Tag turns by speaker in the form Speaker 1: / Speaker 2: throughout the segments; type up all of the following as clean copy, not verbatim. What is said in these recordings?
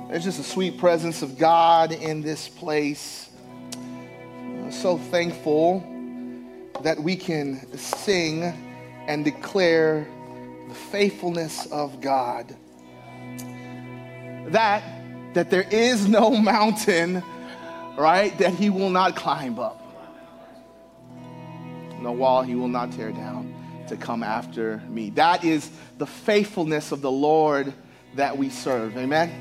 Speaker 1: There's just a sweet presence of God in this place. So thankful that we can sing and declare the faithfulness of God. That there is no mountain, right, that he will not climb up. No wall he will not tear down to come after me. That is the faithfulness of the Lord that we serve. Amen.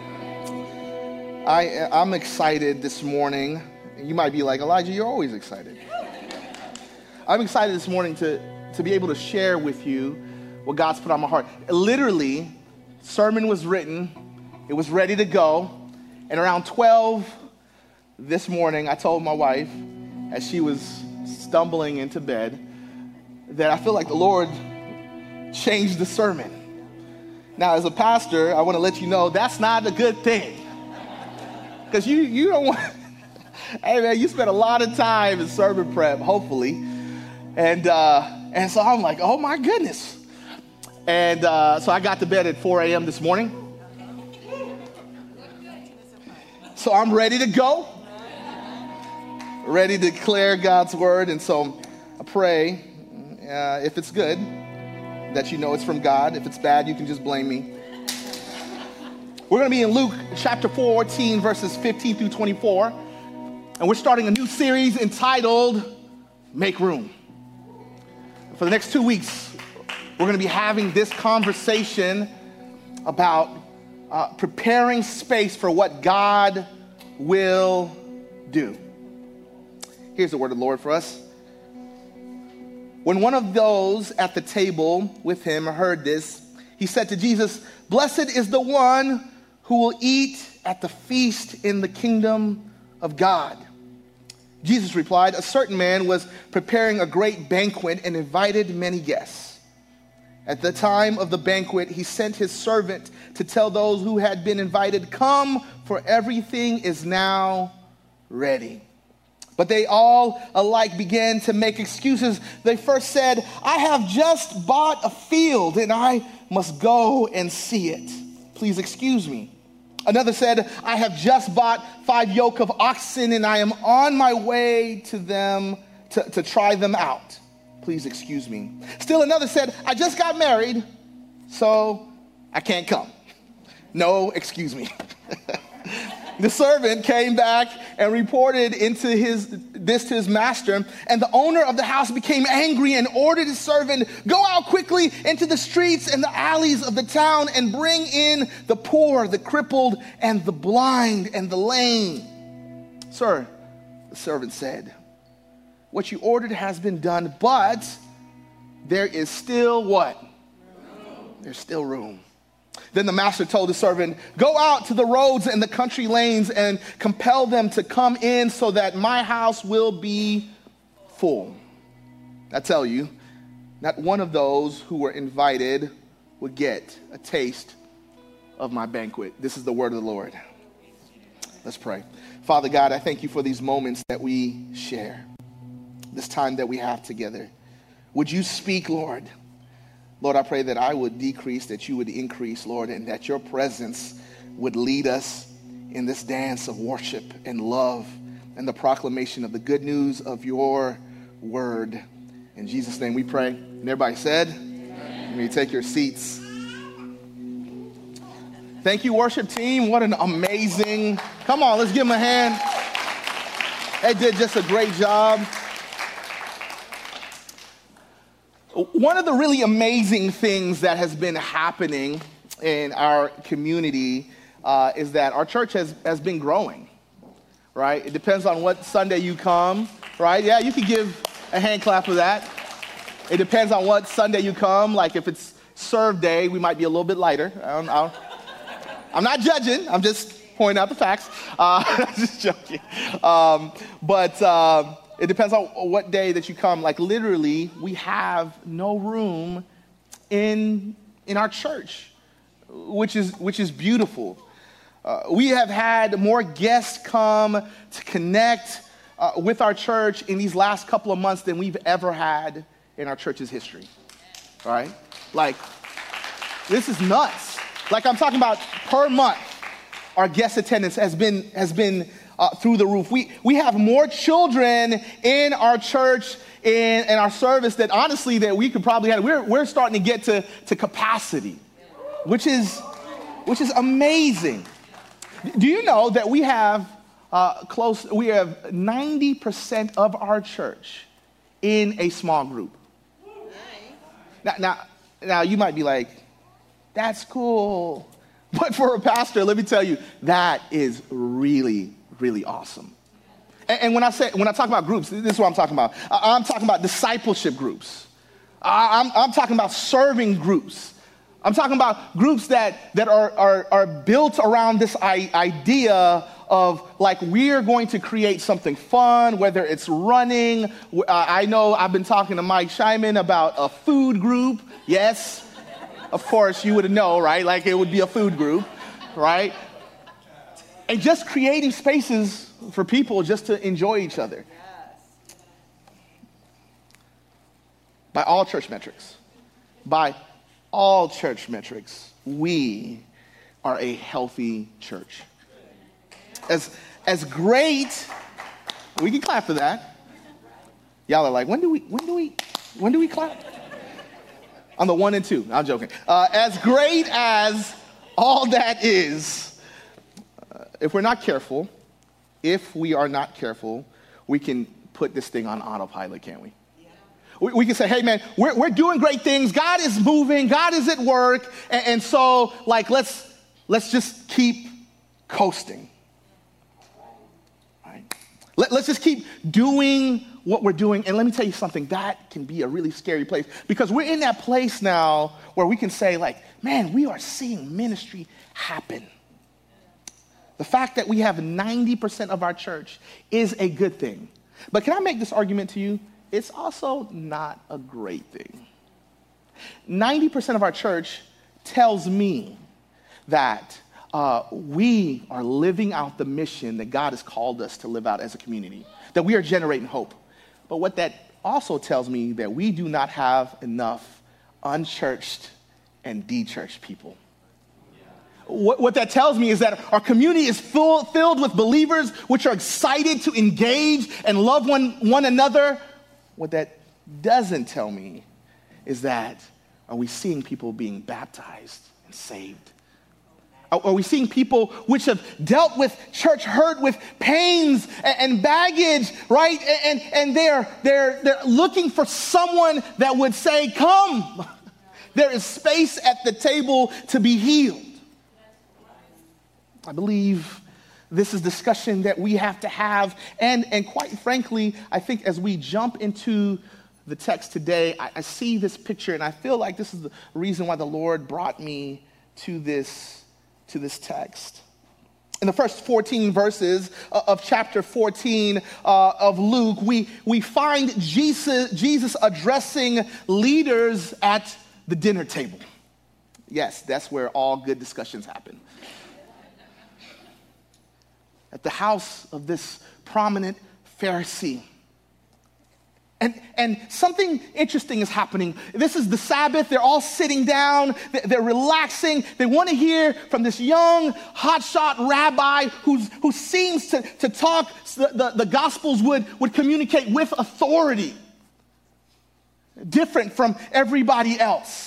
Speaker 1: I'm excited this morning. You might be like, Elijah, you're always excited. I'm excited this morning to be able to share with you what God's put on my heart. Literally, sermon was written. It was ready to go. And around 12 this morning, I told my wife, as she was stumbling into bed, that I feel like the Lord changed the sermon. Now, as a pastor, I want to let you know that's not a good thing. Because you don't want, hey man, you spent a lot of time in sermon prep, hopefully. And so I'm like, oh my goodness. And so I got to bed at 4 a.m. this morning. So I'm ready to go. Ready to declare God's word. And so I pray, if it's good, that you know it's from God. If it's bad, you can just blame me. We're going to be in Luke chapter 14, verses 15 through 24. And we're starting a new series entitled Make Room. For the next 2 weeks, we're going to be having this conversation about preparing space for what God will do. Here's the word of the Lord for us. When one of those at the table with him heard this, he said to Jesus, "Blessed is the one who will eat at the feast in the kingdom of God." Jesus replied, "A certain man was preparing a great banquet and invited many guests. At the time of the banquet, he sent his servant to tell those who had been invited, 'Come, for everything is now ready.' But they all alike began to make excuses. They first said, 'I have just bought a field and I must go and see it. Please excuse me.' Another said, 'I have just bought 5 yoke of oxen and I am on my way to them to try them out. Please excuse me.' Still another said, 'I just got married, so I can't come. No, excuse me.' The servant came back and reported this to his master, and the owner of the house became angry and ordered his servant, 'Go out quickly into the streets and the alleys of the town and bring in the poor, the crippled, and the blind, and the lame.' 'Sir,' the servant said, 'what you ordered has been done, but there is still what? There's still room.' Then the master told the servant, 'Go out to the roads and the country lanes and compel them to come in so that my house will be full.' I tell you, not one of those who were invited would get a taste of my banquet." This is the word of the Lord. Let's pray. Father God, I thank you for these moments that we share, this time that we have together. Would you speak, Lord? Lord, I pray that I would decrease, that you would increase, Lord, and that your presence would lead us in this dance of worship and love and the proclamation of the good news of your word. In Jesus' name we pray. And everybody said, amen. You may take your seats. Thank you, worship team. What an amazing, come on, let's give them a hand. They did just a great job. One of the really amazing things that has been happening in our community is that our church has been growing, right? It depends on what Sunday you come, right? Yeah, you can give a hand clap for that. It depends on what Sunday you come. Like if it's serve day, we might be a little bit lighter. I'm not judging. I'm just pointing out the facts. I'm just joking. It depends on what day that you come. Like literally, we have no room in our church, which is beautiful. We have had more guests come to connect with our church in these last couple of months than we've ever had in our church's history, right? Like, this is nuts. Like I'm talking about per month. our guest attendance has been through the roof. We have more children in our church in our service that honestly that we could probably have. We're starting to get to capacity, which is amazing. Do you know that we have 90% of our church in a small group? Now you might be like, that's cool. But for a pastor, let me tell you, that is really, really awesome. And when I talk about groups, this is what I'm talking about. I'm talking about discipleship groups. I'm talking about serving groups. I'm talking about groups that are built around this idea of like we're going to create something fun, whether it's running. I know I've been talking to Mike Scheinman about a food group. Yes, of course you would know, right? Like it would be a food group, right? And just creating spaces for people just to enjoy each other. By all church metrics, we are a healthy church. As great, we can clap for that. Y'all are like, when do we clap? On the 1 and 2. I'm joking. As great as all that is, if we are not careful, we can put this thing on autopilot, can't we? We can say, hey man, we're doing great things. God is moving. God is at work. And so like, let's just keep coasting. Right? Let's just keep doing what we're doing. And let me tell you something, that can be a really scary place because we're in that place now where we can say like, man, we are seeing ministry happen. The fact that we have 90% of our church is a good thing. But can I make this argument to you? It's also not a great thing. 90% of our church tells me that we are living out the mission that God has called us to live out as a community, that we are generating hope. But what that also tells me that we do not have enough unchurched and de-churched people. What that tells me is that our community is filled with believers which are excited to engage and love one another. What that doesn't tell me is that are we seeing people being baptized and saved? Are we seeing people which have dealt with church hurt, with pains and baggage, right? And they're looking for someone that would say, come. There is space at the table to be healed. I believe this is discussion that we have to have. And quite frankly, I think as we jump into the text today, I see this picture and I feel like this is the reason why the Lord brought me to this text. In the first 14 verses of chapter 14 of Luke, we find Jesus addressing leaders at the dinner table. Yes, that's where all good discussions happen. At the house of this prominent Pharisee. And something interesting is happening. This is the Sabbath. They're all sitting down. They're relaxing. They want to hear from this young, hotshot rabbi who seems to talk. The Gospels would communicate with authority, different from everybody else.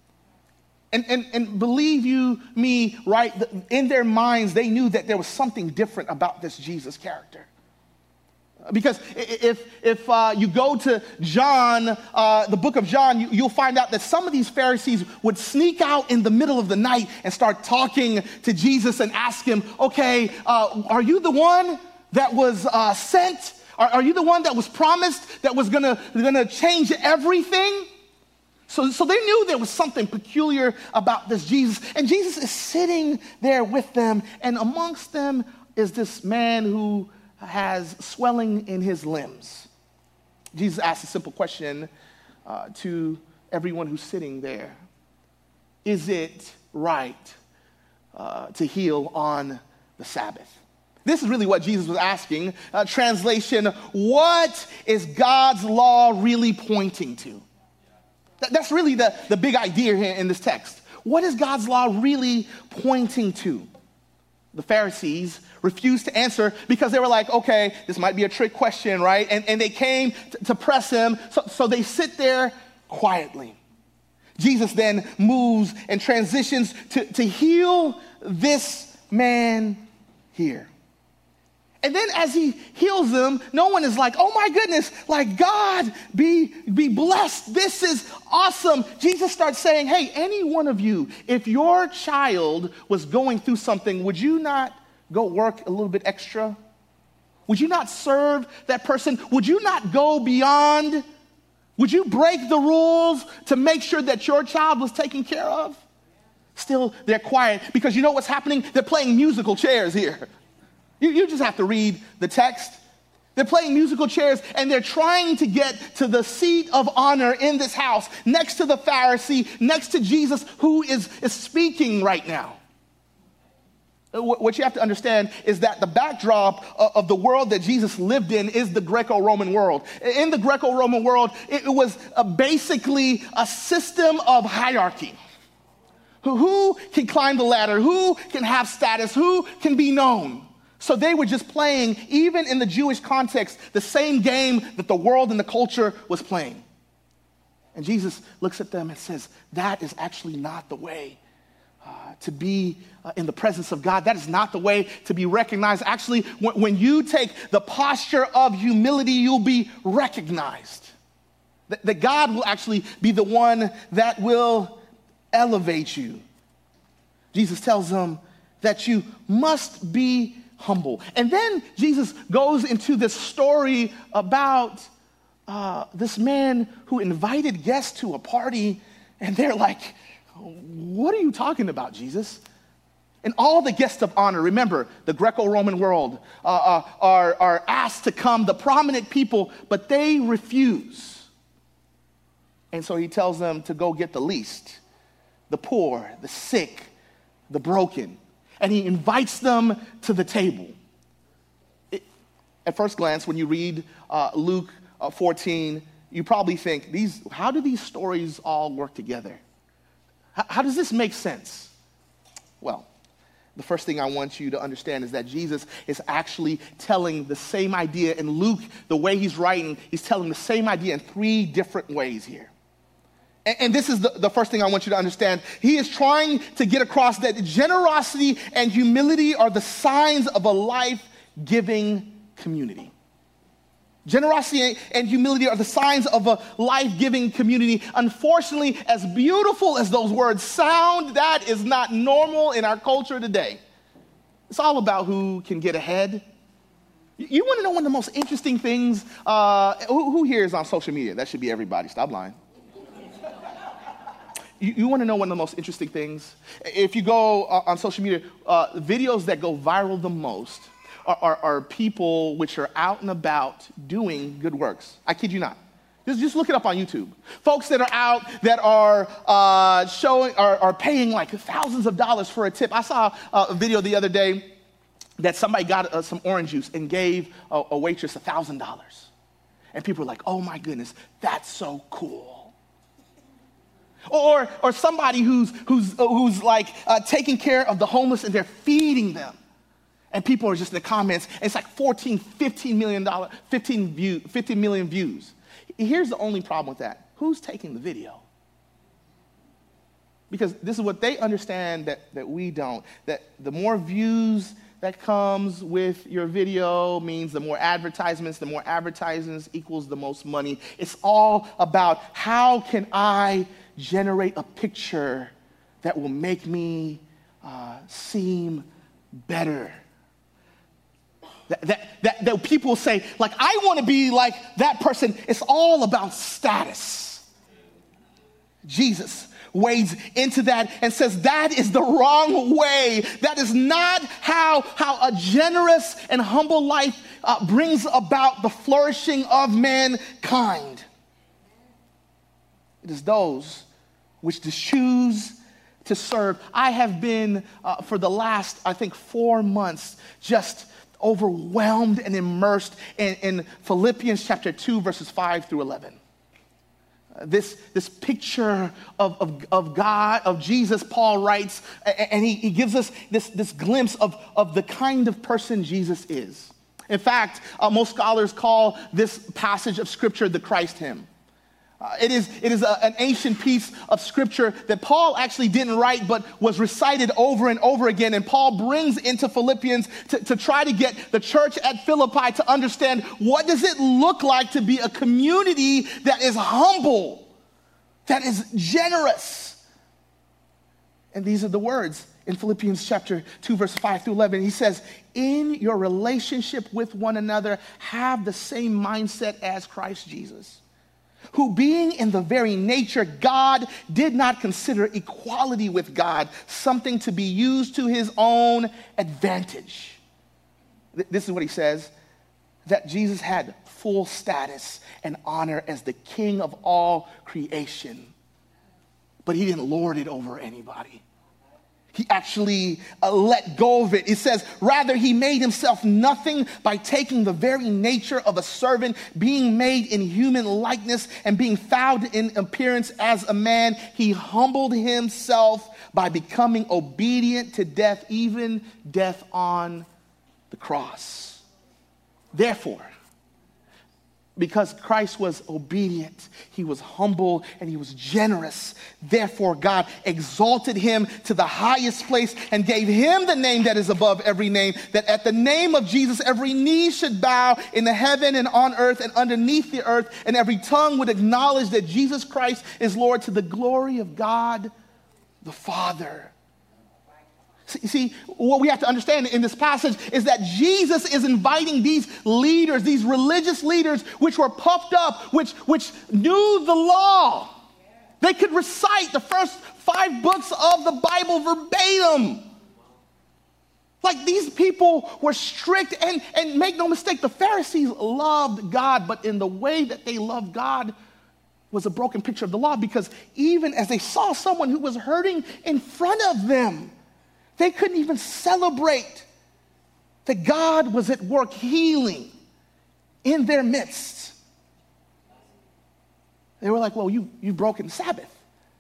Speaker 1: And believe you me, right, in their minds, they knew that there was something different about this Jesus character. Because if you go to John, the book of John, you'll find out that some of these Pharisees would sneak out in the middle of the night and start talking to Jesus and ask him, okay, are you the one that was sent? Are you the one that was promised that was gonna change everything? So they knew there was something peculiar about this Jesus. And Jesus is sitting there with them, and amongst them is this man who has swelling in his limbs. Jesus asked a simple question to everyone who's sitting there. Is it right to heal on the Sabbath? This is really what Jesus was asking. Translation, what is God's law really pointing to? That's really the big idea here in this text. What is God's law really pointing to? the Pharisees, refused to answer because they were like, okay, this might be a trick question, right? And they came to press him, so they sit there quietly. Jesus then moves and transitions to heal this man here. And then as he heals them, no one is like, oh my goodness, like God be blessed. This is awesome. Jesus starts saying, hey, any one of you, if your child was going through something, would you not go work a little bit extra? Would you not serve that person? Would you not go beyond? Would you break the rules to make sure that your child was taken care of? Still, they're quiet because you know what's happening? They're playing musical chairs here. You just have to read the text. They're playing musical chairs and they're trying to get to the seat of honor in this house, next to the Pharisee, next to Jesus, who is speaking right now. What you have to understand is that the backdrop of the world that Jesus lived in is the Greco-Roman world. In the Greco-Roman world, it was basically a system of hierarchy. Who can climb the ladder? Who can have status? Who can be known? So they were just playing, even in the Jewish context, the same game that the world and the culture was playing. And Jesus looks at them and says, that is actually not the way to be in the presence of God. That is not the way to be recognized. Actually, when you take the posture of humility, you'll be recognized. That God will actually be the one that will elevate you. Jesus tells them that you must be humble. And then Jesus goes into this story about this man who invited guests to a party, and they're like, what are you talking about, Jesus? And all the guests of honor, remember, the Greco-Roman world, are asked to come, the prominent people, but they refuse. And so he tells them to go get the least, the poor, the sick, the broken. And he invites them to the table. At first glance, when you read Luke 14, you probably think, how do these stories all work together? How does this make sense? Well, the first thing I want you to understand is that Jesus is actually telling the same idea in Luke. The way he's writing, he's telling the same idea in 3 different ways here. And this is the first thing I want you to understand. He is trying to get across that generosity and humility are the signs of a life-giving community. Generosity and humility are the signs of a life-giving community. Unfortunately, as beautiful as those words sound, that is not normal in our culture today. It's all about who can get ahead. You want to know one of the most interesting things? Who here is on social media? That should be everybody. Stop lying. You want to know one of the most interesting things? If you go on social media, videos that go viral the most are people which are out and about doing good works. I kid you not. Just look it up on YouTube. Folks that are out that are are paying like thousands of dollars for a tip. I saw a video the other day that somebody got some orange juice and gave a waitress $1,000. And people were like, oh my goodness, that's so cool. Or somebody who's like taking care of the homeless and they're feeding them. And people are just in the comments, and it's like 15 million views. Here's the only problem with that. Who's taking the video? Because this is what they understand that we don't. That the more views that comes with your video means the more advertisements equals the most money. It's all about how can I generate a picture that will make me seem better. That people say, like, I want to be like that person. It's all about status. Jesus wades into that and says that is the wrong way. That is not how a generous and humble life brings about the flourishing of mankind. It is those which choose to serve. I have been, for the last, I think, 4 months, just overwhelmed and immersed in Philippians chapter 2, verses 5 through 11. this picture of God, of Jesus, Paul writes, and he gives us this glimpse of the kind of person Jesus is. In fact, most scholars call this passage of Scripture the Christ hymn. It is an ancient piece of Scripture that Paul actually didn't write, but was recited over and over again. And Paul brings into Philippians to try to get the church at Philippi to understand, what does it look like to be a community that is humble, that is generous. And these are the words in Philippians chapter 2, verse 5 through 11. He says, in your relationship with one another, have the same mindset as Christ Jesus, who being in the very nature God, did not consider equality with God something to be used to his own advantage. This is what he says, that Jesus had full status and honor as the King of all creation, but he didn't lord it over anybody. He actually let go of it. It says, rather he made himself nothing by taking the very nature of a servant, being made in human likeness and being found in appearance as a man. He humbled himself by becoming obedient to death, even death on the cross. Therefore, because Christ was obedient, he was humble, and he was generous. Therefore, God exalted him to the highest place and gave him the name that is above every name, that at the name of Jesus, every knee should bow in the heaven and on earth and underneath the earth, and every tongue would acknowledge that Jesus Christ is Lord, to the glory of God the Father. See, what we have to understand in this passage is that Jesus is inviting these leaders, these religious leaders, which were puffed up, which knew the law. They could recite the first 5 books of the Bible verbatim. Like, these people were strict, and make no mistake, the Pharisees loved God, but in the way that they loved God was a broken picture of the law, because even as they saw someone who was hurting in front of them, they couldn't even celebrate that God was at work healing in their midst. They were like, well, you've broken the Sabbath.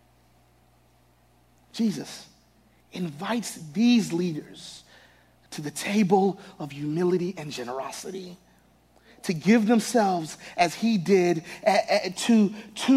Speaker 1: Jesus invites these leaders to the table of humility and generosity, to give themselves as he did to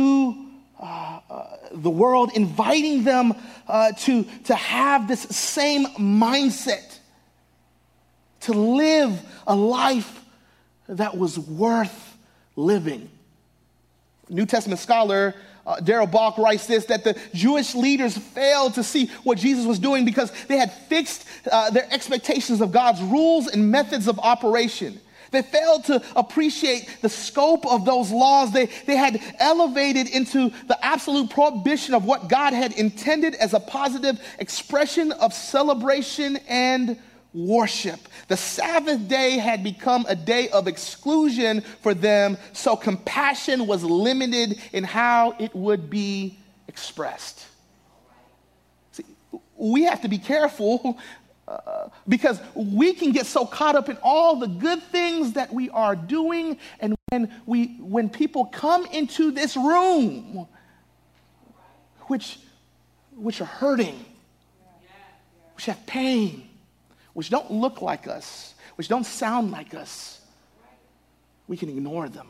Speaker 1: the world, inviting them to have this same mindset, to live a life that was worth living. New Testament scholar Darrell Bock writes this, that the Jewish leaders failed to see what Jesus was doing because they had fixed their expectations of God's rules and methods of operation. They failed to appreciate the scope of those laws. They had elevated into the absolute prohibition of what God had intended as a positive expression of celebration and worship. The Sabbath day had become a day of exclusion for them, so compassion was limited in how it would be expressed. See, we have to be careful because we can get so caught up in all the good things that we are doing, and when people come into this room, which are hurting, which have pain, which don't look like us, which don't sound like us, we can ignore them.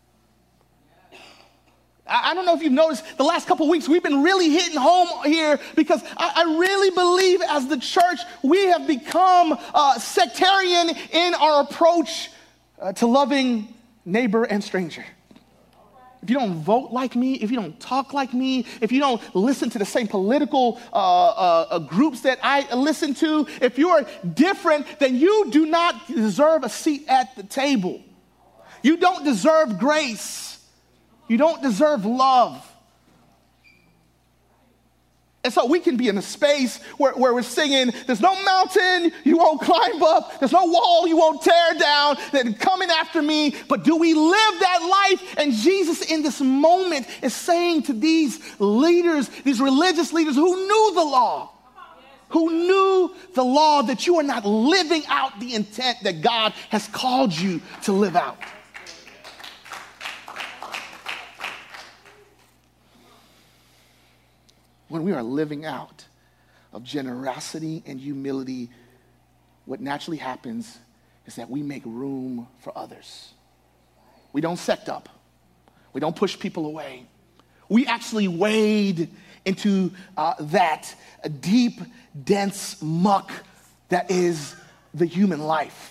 Speaker 1: I don't know if you've noticed, the last couple of weeks we've been really hitting home here, because I really believe as the church we have become sectarian in our approach to loving neighbor and stranger. If you don't vote like me, if you don't talk like me, if you don't listen to the same political groups that I listen to, if you are different, then you do not deserve a seat at the table. You don't deserve grace. You don't deserve love. And so we can be in a space where we're singing, there's no mountain you won't climb up, there's no wall you won't tear down, that coming after me. But do we live that life? And Jesus in this moment is saying to these leaders, these religious leaders who knew the law, that you are not living out the intent that God has called you to live out. when we are living out of generosity and humility, what naturally happens is that we make room for others. We don't sect up. We don't push people away. We actually wade into that deep, dense muck that is the human life.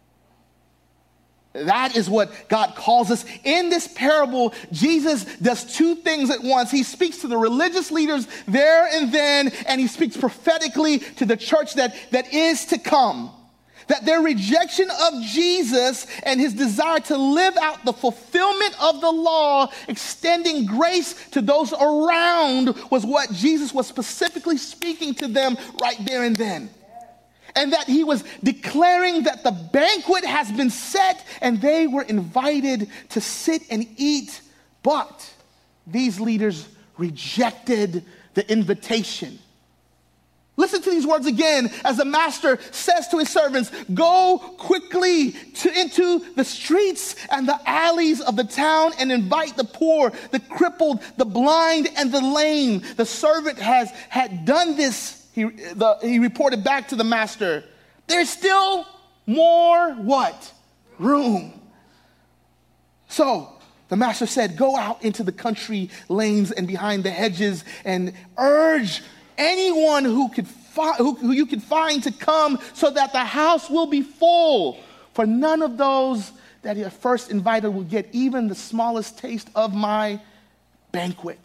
Speaker 1: That is what God calls us. In this parable, Jesus does two things at once. He speaks to the religious leaders there and then, and he speaks prophetically to the church that is to come. That their rejection of Jesus and his desire to live out the fulfillment of the law, extending grace to those around, was what Jesus was specifically speaking to them right there and then. And that he was declaring that the banquet has been set and they were invited to sit and eat. But these leaders rejected the invitation. Listen to these words again as the master says to his servants, go quickly into the streets and the alleys of the town and invite the poor, the crippled, the blind, and the lame. The servant had done this. He reported back to the master, there's still more what? Room. So the master said, go out into the country lanes and behind the hedges and urge anyone who you could find to come so that the house will be full. For none of those that he first invited will get even the smallest taste of my banquet.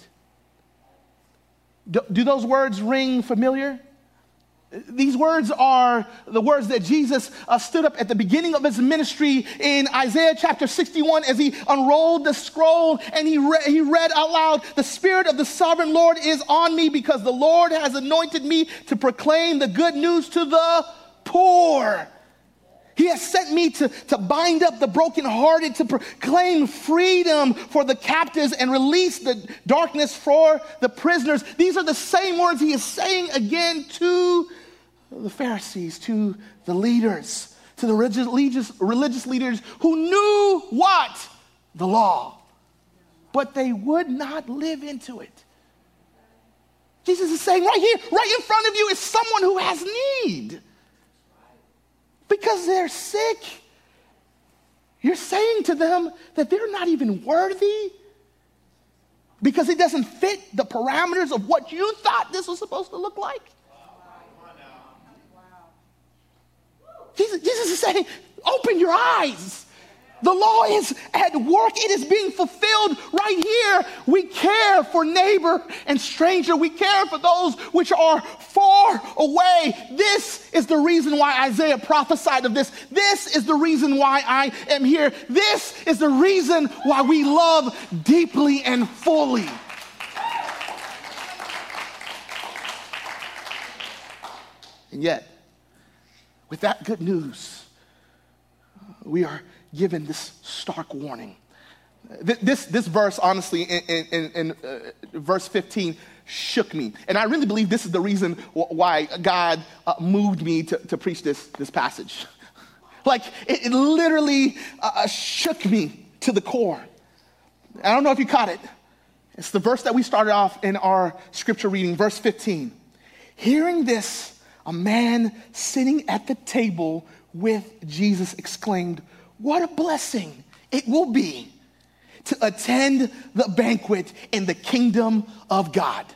Speaker 1: Do those words ring familiar? These words are the words that Jesus stood up at the beginning of his ministry in Isaiah chapter 61 as he unrolled the scroll and he read out loud, the Spirit of the Sovereign Lord is on me because the Lord has anointed me to proclaim the good news to the poor. He has sent me to bind up the brokenhearted, to proclaim freedom for the captives and release the darkness for the prisoners. These are the same words he is saying again to the Pharisees, to the leaders, to the religious leaders who knew what? The law. But they would not live into it. Jesus is saying right here, right in front of you is someone who has need. Because they're sick. You're saying to them that they're not even worthy because it doesn't fit the parameters of what you thought this was supposed to look like. Jesus is saying, open your eyes. The law is at work. It is being fulfilled right here. We care for neighbor and stranger. We care for those which are far away. This is the reason why Isaiah prophesied of this. This is the reason why I am here. This is the reason why we love deeply and fully. And yet, with that good news, we are given this stark warning. This verse, honestly, in verse 15, shook me. And I really believe this is the reason why God moved me to preach this passage. Like, it literally shook me to the core. I don't know if you caught it. It's the verse that we started off in our scripture reading, verse 15. Hearing this, a man sitting at the table with Jesus exclaimed, what a blessing it will be to attend the banquet in the kingdom of God.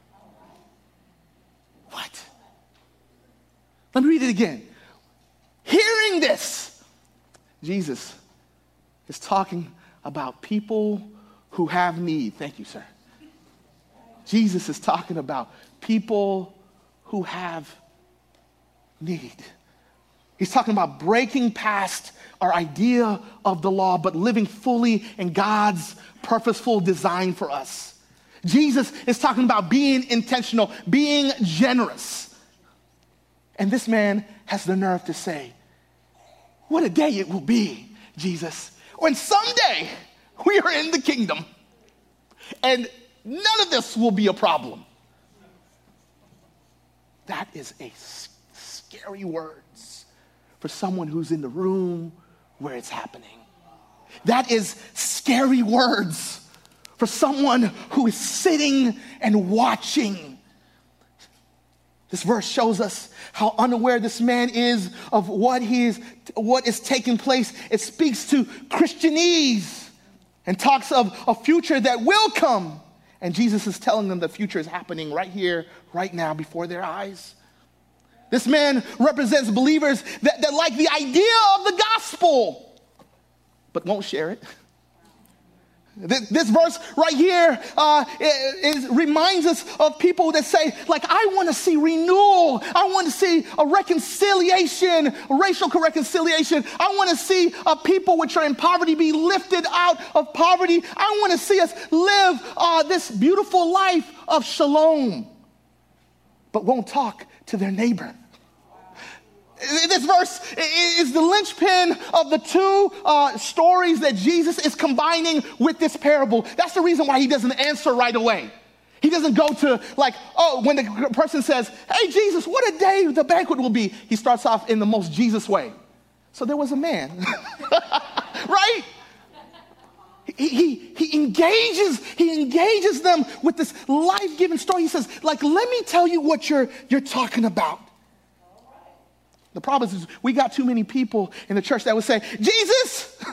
Speaker 1: What? Let me read it again. Hearing this, Jesus is talking about people who have need. Thank you, sir. Jesus is talking about people who have need. He's talking about breaking past our idea of the law, but living fully in God's purposeful design for us. Jesus is talking about being intentional, being generous. And this man has the nerve to say, what a day it will be, Jesus, when someday we are in the kingdom and none of this will be a problem. That is a scary words for someone who's in the room where it's happening. That is scary words for someone who is sitting and watching This verse shows us how unaware this man is of what is taking place. It speaks to Christianese and talks of a future that will come. And Jesus is telling them the future is happening right here, right now, before their eyes. This man represents believers that like the idea of the gospel, but won't share it. This verse right here reminds us of people that say, like, I want to see renewal. I want to see a reconciliation, racial reconciliation. I want to see people which are in poverty be lifted out of poverty. I want to see us live this beautiful life of shalom, but won't talk to their neighbor. This verse is the linchpin of the two stories that Jesus is combining with this parable. That's the reason why he doesn't answer right away. He doesn't go to when the person says, hey, Jesus, what a day the banquet will be. He starts off in the most Jesus way. So there was a man, right? He engages them with this life-giving story. He says, let me tell you what you're talking about. The problem is we got too many people in the church that would say, Jesus,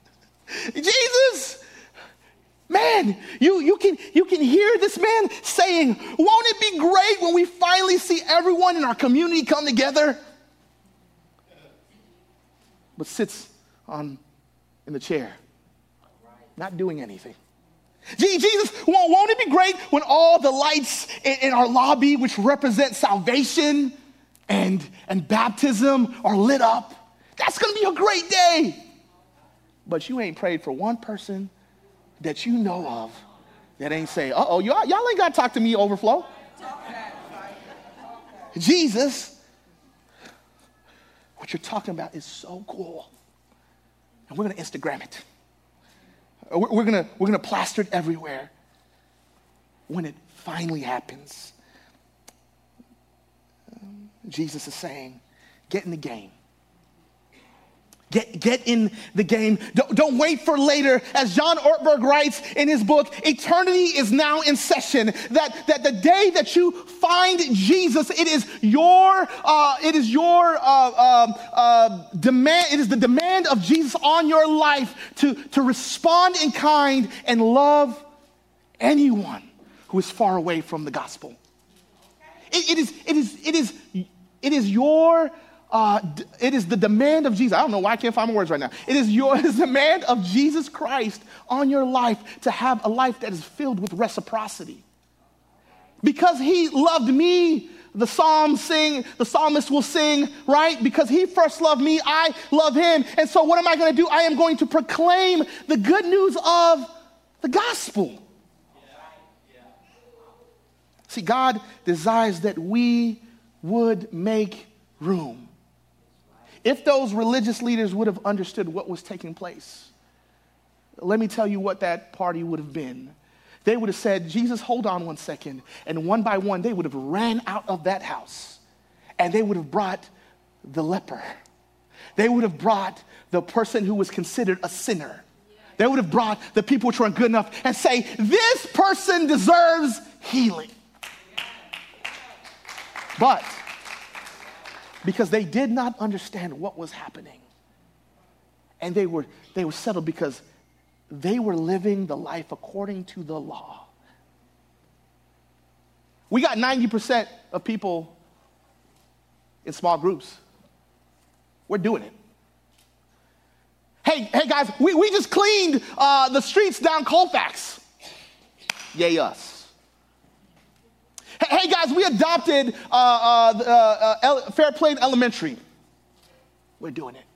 Speaker 1: man, you can hear this man saying, won't it be great when we finally see everyone in our community come together? But sits in the chair, not doing anything. Jesus, won't it be great when all the lights in our lobby, which represent salvation and baptism, are lit up? That's going to be a great day. But you ain't prayed for one person that you know of that ain't say, y'all ain't got to talk to me, overflow. Jesus, what you're talking about is so cool. And we're going to Instagram it. We're going to plaster it everywhere. When it finally happens, Jesus is saying, get in the game. Get in the game. Don't wait for later. As John Ortberg writes in his book, eternity is now in session. That the day that you find Jesus, it is your demand. It is the demand of Jesus on your life to respond in kind and love anyone who is far away from the gospel. It is the demand of Jesus. I don't know why I can't find my words right now. It is the demand of Jesus Christ on your life to have a life that is filled with reciprocity. Because he loved me, the psalmist will sing, right? Because he first loved me, I love him. And so what am I going to do? I am going to proclaim the good news of the gospel. See, God desires that we would make room. If those religious leaders would have understood what was taking place, let me tell you what that party would have been. They would have said, Jesus, hold on one second. And one by one, they would have ran out of that house. And they would have brought the leper. They would have brought the person who was considered a sinner. They would have brought the people which weren't good enough and say, this person deserves healing. But because they did not understand what was happening, and they were settled because they were living the life according to the law. We got 90% of people in small groups. We're doing it. Hey guys, we just cleaned the streets down Colfax. Yay us. Hey guys, we adopted Fairplain Elementary. We're doing it.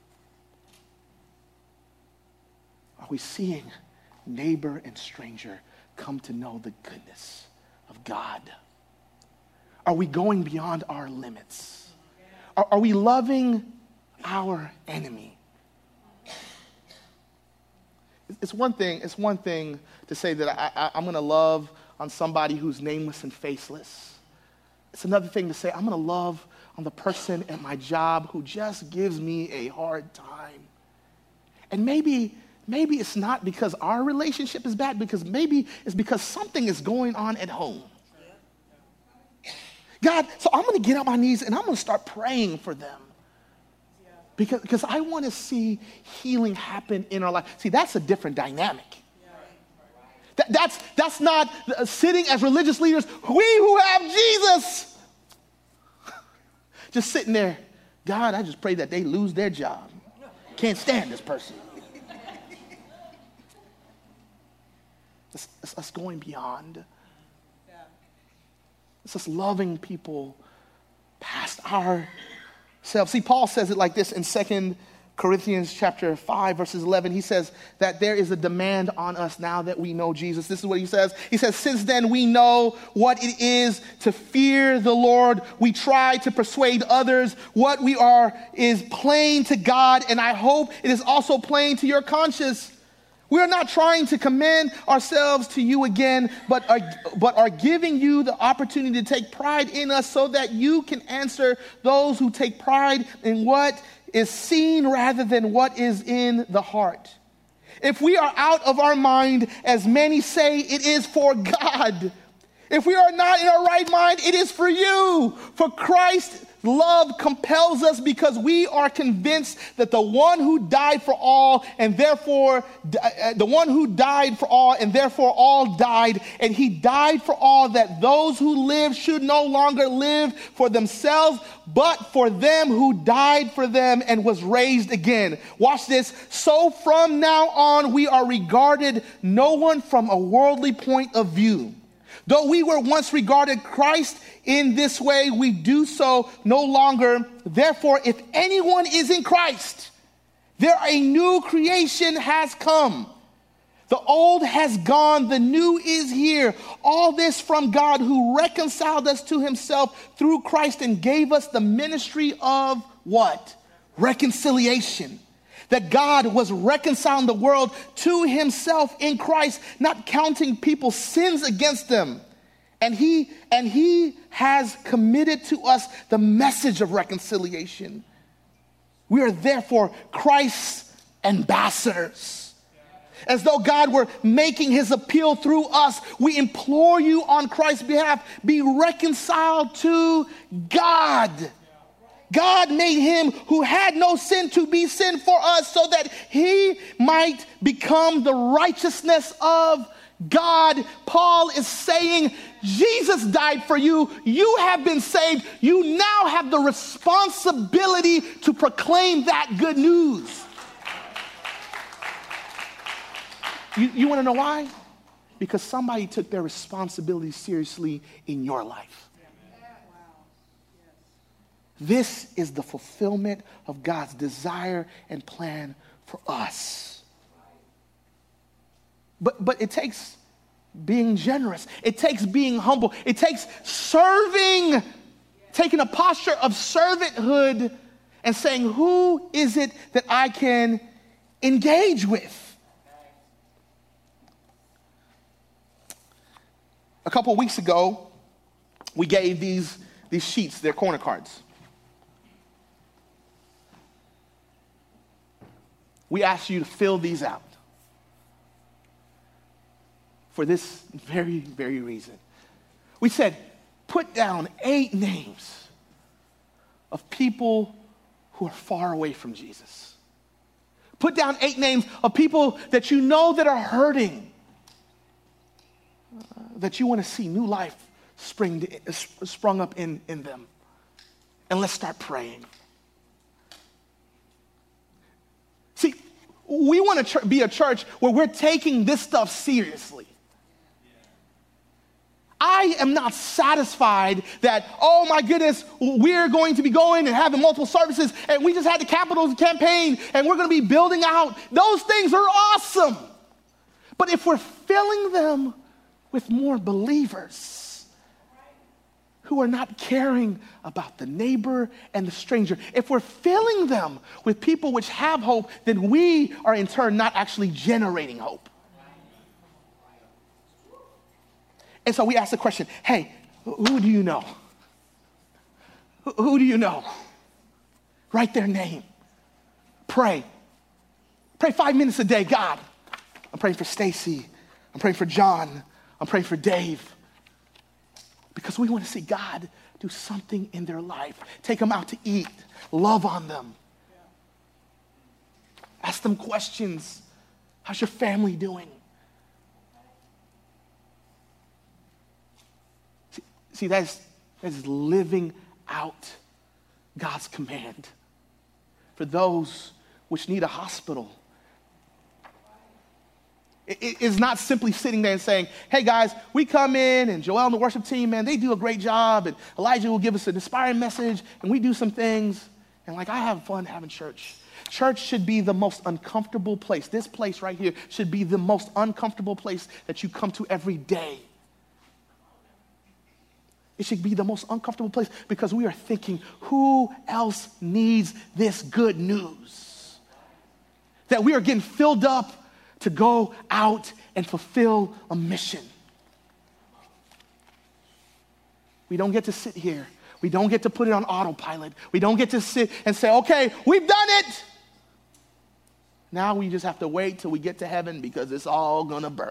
Speaker 1: Are we seeing neighbor and stranger come to know the goodness of God? Are we going beyond our limits? Are we loving our enemy? It's one thing to say that I'm going to love on somebody who's nameless and faceless. It's another thing to say, I'm going to love on the person at my job who just gives me a hard time. And maybe it's not because our relationship is bad, because maybe it's because something is going on at home. God, so I'm going to get on my knees and I'm going to start praying for them. Because I want to see healing happen in our life. See, that's a different dynamic. That's not sitting as religious leaders, we who have Jesus. Just sitting there, God, I just pray that they lose their job. Can't stand this person. It's us going beyond. It's us loving people past ourselves. See, Paul says it like this in 2 Corinthians chapter 5, verses 11. He says that there is a demand on us now that we know Jesus. This is what he says. He says, since then we know what it is to fear the Lord. We try to persuade others. What we are is plain to God, and I hope it is also plain to your conscience. We are not trying to commend ourselves to you again, but are giving you the opportunity to take pride in us so that you can answer those who take pride in what is seen rather than what is in the heart. If we are out of our mind, as many say, it is for God. If we are not in our right mind, it is for you. For Christ's love compels us because we are convinced that the one who died for all and therefore all died, and he died for all, that those who live should no longer live for themselves, but for them who died for them and was raised again. Watch this. So from now on, we are regarded no one from a worldly point of view. Though we were once regarded Christ in this way, we do so no longer. Therefore, if anyone is in Christ, a new creation has come. The old has gone, the new is here. All this from God, who reconciled us to himself through Christ and gave us the ministry of what? Reconciliation. That God was reconciling the world to himself in Christ, not counting people's sins against them. And he has committed to us the message of reconciliation. We are therefore Christ's ambassadors. As though God were making his appeal through us, we implore you on Christ's behalf, be reconciled to God. God made him who had no sin to be sin for us so that he might become the righteousness of God. Paul is saying, Jesus died for you. You have been saved. You now have the responsibility to proclaim that good news. You want to know why? Because somebody took their responsibility seriously in your life. This is the fulfillment of God's desire and plan for us. But it takes being generous. It takes being humble. It takes serving, taking a posture of servanthood and saying, who is it that I can engage with? A couple of weeks ago, we gave these sheets, they're corner cards. We asked you to fill these out for this very, very reason. We said, put down 8 names of people who are far away from Jesus. Put down 8 names of people that you know that are hurting, that you want to see new life sprung up in them. And let's start praying. See, we want to be a church where we're taking this stuff seriously. I am not satisfied that, oh my goodness, we're going to be going and having multiple services and we just had the Capitals campaign and we're going to be building out. Those things are awesome. But if we're filling them with more believers who are not caring about the neighbor and the stranger, if we're filling them with people which have hope, then we are in turn not actually generating hope. And so we ask the question, hey, who do you know? Who do you know? Write their name. Pray. Pray 5 minutes a day. God, I'm praying for Stacy. I'm praying for John. I'm praying for Dave. Because we want to see God Do something in their life. Take them out to eat. Love on them. Ask them questions. How's your family doing? See, that's living out God's command for those which need a hospital. It is not simply sitting there and saying, hey guys, we come in and Joel and the worship team, man, they do a great job, and Elijah will give us an inspiring message, and we do some things, and like I have fun having church. Church should be the most uncomfortable place. This place right here should be the most uncomfortable place that you come to every day. It should be the most uncomfortable place because we are thinking, who else needs this good news? That we are getting filled up to go out and fulfill a mission. We don't get to sit here. We don't get to put it on autopilot. We don't get to sit and say, okay, we've done it. Now we just have to wait till we get to heaven because it's all gonna burn.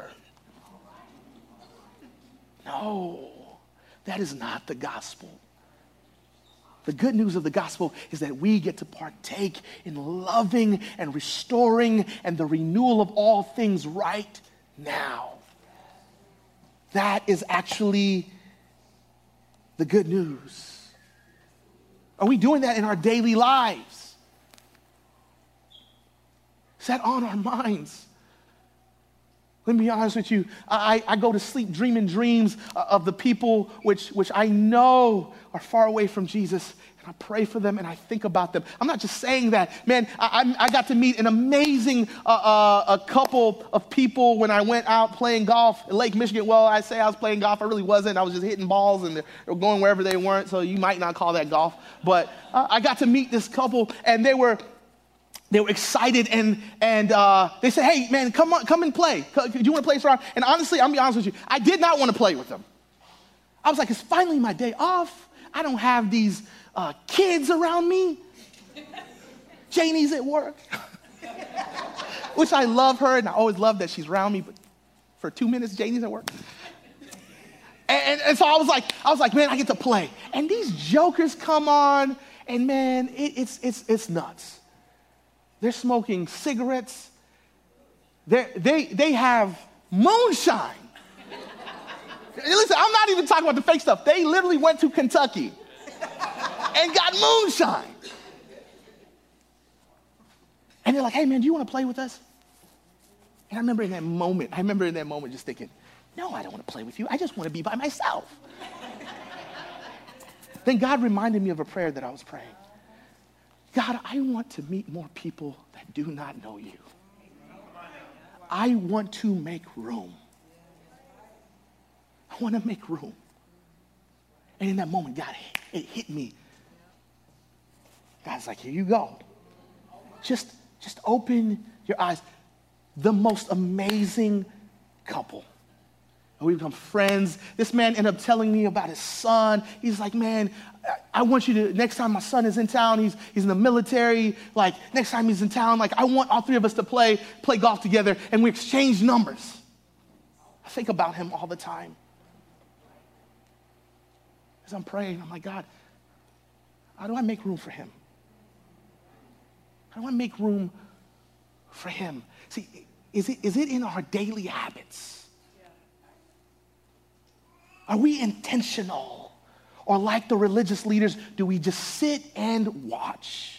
Speaker 1: No, that is not the gospel. The good news of the gospel is that we get to partake in loving and restoring and the renewal of all things right now. That is actually the good news. Are we doing that in our daily lives? Is that on our minds? Let me be honest with you. I go to sleep dreaming dreams of the people which I know are far away from Jesus, and I pray for them and I think about them. I'm not just saying that. Man, I got to meet an amazing a couple of people when I went out playing golf in Lake Michigan. Well, I say I was playing golf. I really wasn't. I was just hitting balls and they were going wherever they weren't, so you might not call that golf. But I got to meet this couple, and they were excited, and they said, hey, man, come and play. Do you want to play around? And honestly, I'm going to be honest with you, I did not want to play with them. I was like, it's finally my day off. I don't have these kids around me. Janie's at work. Which I love her, and I always love that she's around me, but for 2 minutes, Janie's at work. And so I was like, man, I get to play. And these jokers come on, and man, it's nuts. They're smoking cigarettes. They have moonshine. Listen, I'm not even talking about the fake stuff. They literally went to Kentucky and got moonshine. And they're like, hey, man, do you want to play with us? And I remember in that moment just thinking, no, I don't want to play with you. I just want to be by myself. Then God reminded me of a prayer that I was praying. God, I want to meet more people that do not know you. I want to make room. I want to make room. And in that moment, God, it hit me. God's like, here you go. Just open your eyes. The most amazing couple. And we become friends. This man ended up telling me about his son. He's like, man, I want you to, next time my son is in town, he's in the military, like next time he's in town, like I want all three of us to play golf together, and we exchange numbers. I think about him all the time. As I'm praying, I'm like, God, how do I make room for him? How do I make room for him? See, is it in our daily habits? Are we intentional? Or like the religious leaders, do we just sit and watch?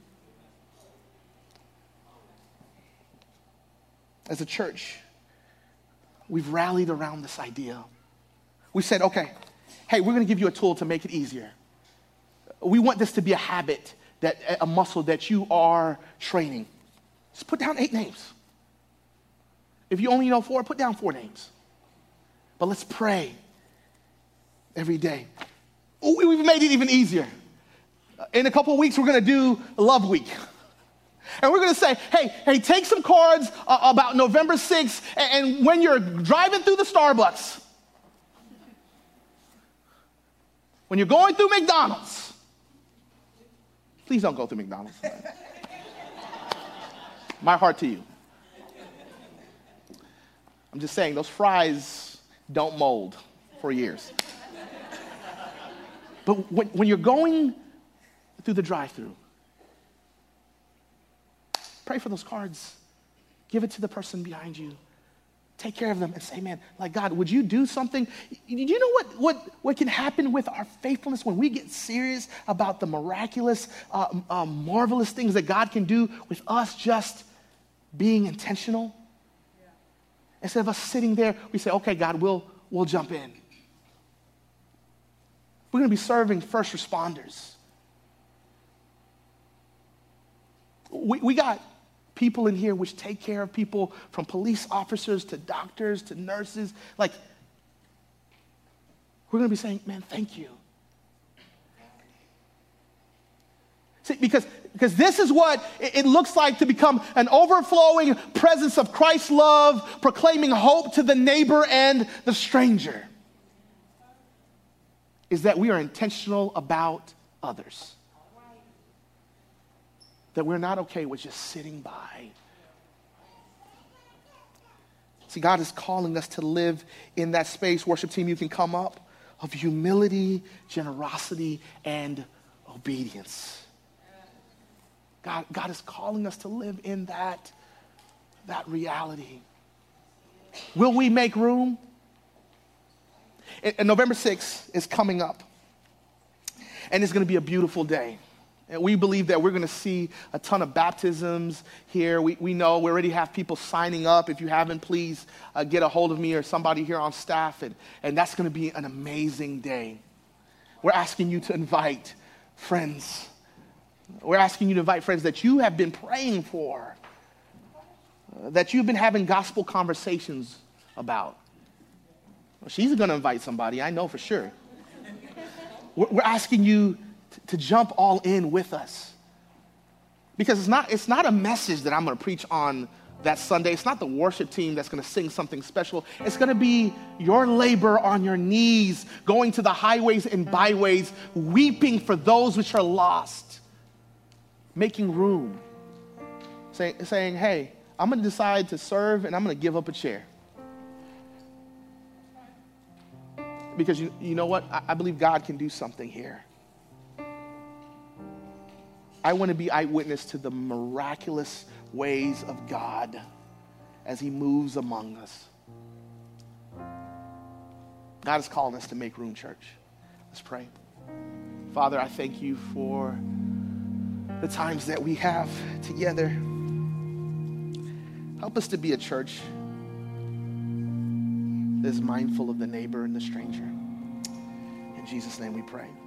Speaker 1: As a church, we've rallied around this idea. We said, okay, hey, we're going to give you a tool to make it easier. We want this to be a habit, a muscle that you are training. Just put down 8 names. If you only know 4, put down 4 names. But let's pray every day. We've made it even easier. In a couple of weeks, we're going to do Love Week. And we're going to say, hey, take some cards about November 6th, and when you're driving through the Starbucks, when you're going through McDonald's, please don't go through McDonald's. My heart to you. I'm just saying, those fries don't mold for years. But when you're going through the drive-thru, pray for those cards. Give it to the person behind you. Take care of them and say, man, like, God, would you do something? You know what can happen with our faithfulness when we get serious about the miraculous, marvelous things that God can do with us just being intentional? Yeah. Instead of us sitting there, we say, okay, God, we'll jump in. We're going to be serving first responders. We got people in here which take care of people, from police officers to doctors to nurses. Like, we're going to be saying, man, thank you. See, because this is what it looks like to become an overflowing presence of Christ's love, proclaiming hope to the neighbor and the stranger, is that we are intentional about others. That we're not okay with just sitting by. See, God is calling us to live in that space, worship team, you can come up, of humility, generosity, and obedience. God is calling us to live in that reality. Will we make room? And November 6th is coming up. And it's going to be a beautiful day. And we believe that we're going to see a ton of baptisms here. We know we already have people signing up. If you haven't, please get a hold of me or somebody here on staff. And that's going to be an amazing day. We're asking you to invite friends. We're asking you to invite friends that you have been praying for, that you've been having gospel conversations about. Well, she's going to invite somebody, I know for sure. We're asking you to jump all in with us. Because it's not a message that I'm going to preach on that Sunday. It's not the worship team that's going to sing something special. It's going to be your labor on your knees, going to the highways and byways, weeping for those which are lost, making room, saying, hey, I'm going to decide to serve and I'm going to give up a chair. Because you know what? I believe God can do something here. I want to be eyewitness to the miraculous ways of God as he moves among us. God is calling us to make room, church. Let's pray. Father, I thank you for the times that we have together. Help us to be a church that is mindful of the neighbor and the stranger. In Jesus' name we pray.